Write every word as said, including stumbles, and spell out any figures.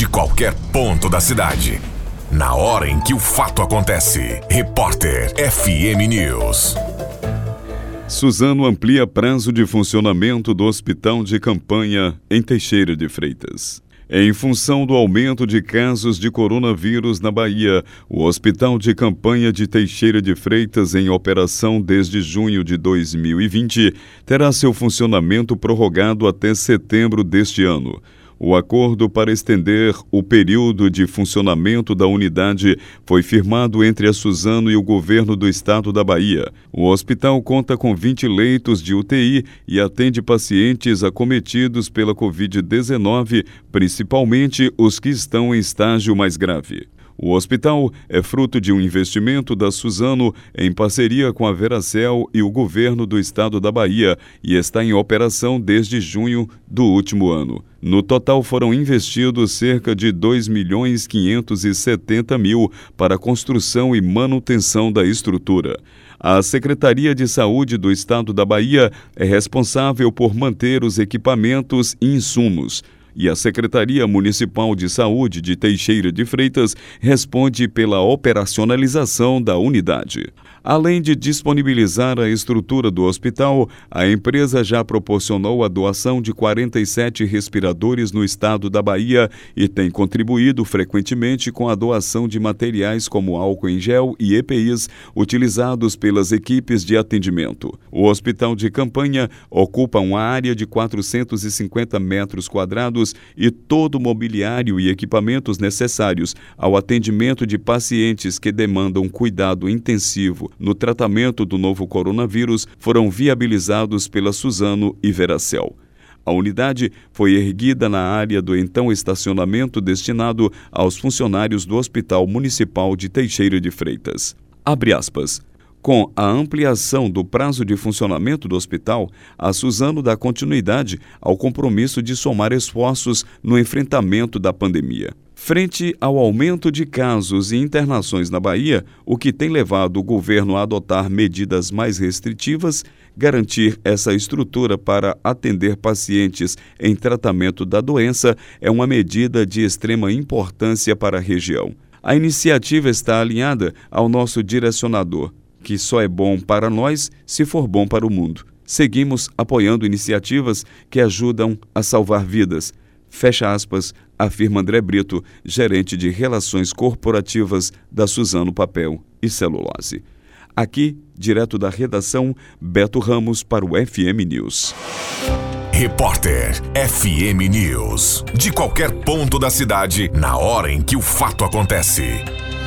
de qualquer ponto da cidade. Na hora em que o fato acontece. Repórter F M News. Suzano amplia prazo de funcionamento do hospital de campanha em Teixeira de Freitas. Em função do aumento de casos de coronavírus na Bahia, o Hospital de Campanha de Teixeira de Freitas, em operação desde junho de dois mil e vinte, terá seu funcionamento prorrogado até setembro deste ano. O acordo para estender o período de funcionamento da unidade foi firmado entre a Suzano e o governo do estado da Bahia. O hospital conta com vinte leitos de U T I e atende pacientes acometidos pela covid dezenove, principalmente os que estão em estágio mais grave. O hospital é fruto de um investimento da Suzano em parceria com a Veracel e o governo do estado da Bahia e está em operação desde junho do último ano. No total foram investidos cerca de dois milhões quinhentos e setenta mil para a construção e manutenção da estrutura. A Secretaria de Saúde do estado da Bahia é responsável por manter os equipamentos e insumos. E a Secretaria Municipal de Saúde de Teixeira de Freitas responde pela operacionalização da unidade. Além de disponibilizar a estrutura do hospital, a empresa já proporcionou a doação de quarenta e sete respiradores no estado da Bahia e tem contribuído frequentemente com a doação de materiais como álcool em gel e E P Is utilizados pelas equipes de atendimento. O Hospital de Campanha ocupa uma área de quatrocentos e cinquenta metros quadrados e todo o mobiliário e equipamentos necessários ao atendimento de pacientes que demandam cuidado intensivo no tratamento do novo coronavírus foram viabilizados pela Suzano e Veracel. A unidade foi erguida na área do então estacionamento destinado aos funcionários do Hospital Municipal de Teixeira de Freitas. Abre aspas. Com a ampliação do prazo de funcionamento do hospital, a Suzano dá continuidade ao compromisso de somar esforços no enfrentamento da pandemia. Frente ao aumento de casos e internações na Bahia, o que tem levado o governo a adotar medidas mais restritivas, garantir essa estrutura para atender pacientes em tratamento da doença é uma medida de extrema importância para a região. A iniciativa está alinhada ao nosso direcionador, que só é bom para nós se for bom para o mundo. Seguimos apoiando iniciativas que ajudam a salvar vidas. Fecha aspas, afirma André Brito, gerente de Relações Corporativas da Suzano Papel e Celulose. Aqui, direto da redação, Beto Ramos para o F M News. Repórter F M News. De qualquer ponto da cidade, na hora em que o fato acontece.